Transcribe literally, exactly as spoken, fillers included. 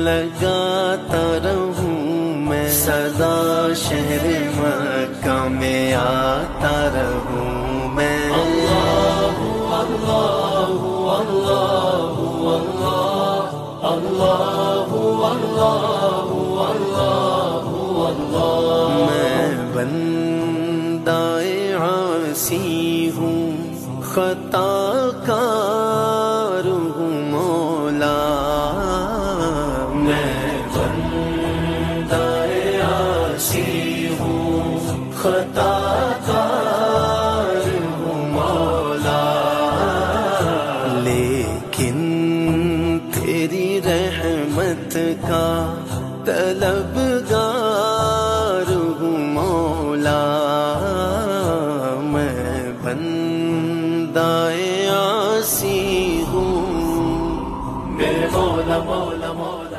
لگاتا رہوں میں، سدا شہر مکہ میں آتا رہوں میں۔ اللہ اللہ اللہ اللہ اللہ اللہ اللہ۔ میں بندہ عاصی ہوں، خطا کار ہوں مولا، میں بندہ عاصی ہوں، خطا کار ہوں مولا، لیکن تیری رحمت کا طلبگار ہوں مولا، میں بندہ عاصی ہوں، میرے مولا مولا مولا۔